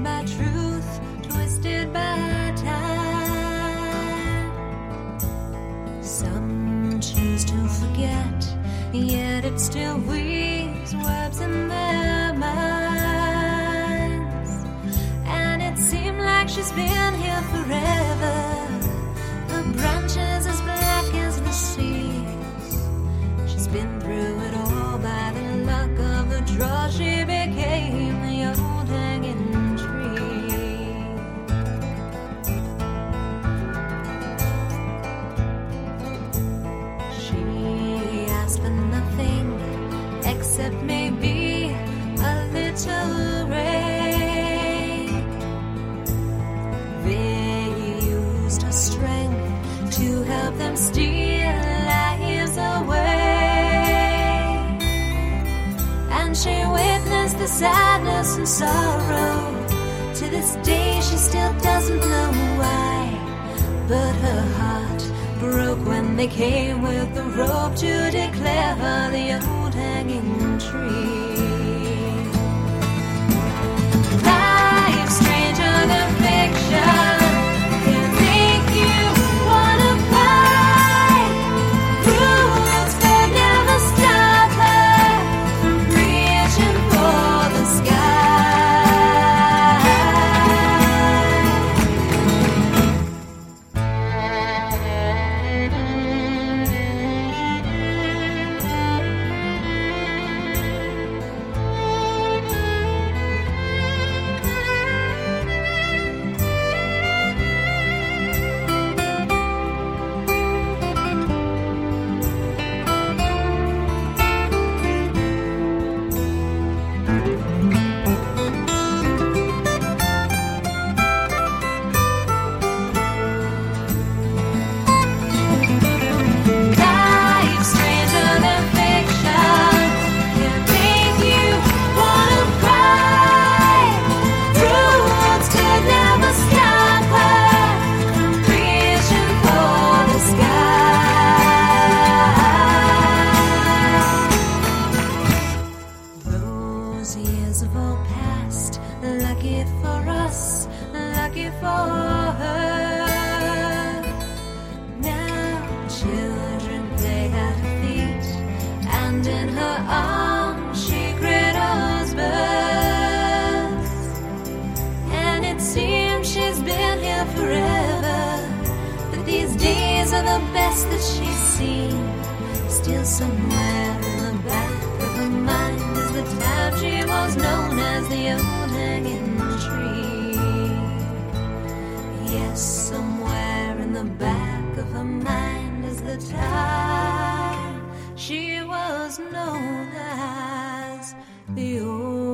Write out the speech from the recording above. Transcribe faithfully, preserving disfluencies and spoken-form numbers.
by truth, twisted by time. Some choose to forget, yet it still weaves webs in their minds. And it seemed like she's been here forever. The branches as black as the seas. She's been through it all by the luck of the draw. She became the old hanging tree. She asked for nothing except maybe a little rain. They used her strength to help them steal lives away. And she witnessed the sadness and sorrow. To this day she still doesn't know why. But her heart broke when they came with the rope to declare her the old hanging tree. Life stranger than fiction can make you wanna cry. Rules could never stop her from reaching for the somewhere in the back of her mind is the time she was known as the old hanging tree. Yes, somewhere in the back of her mind is the time she was known as the old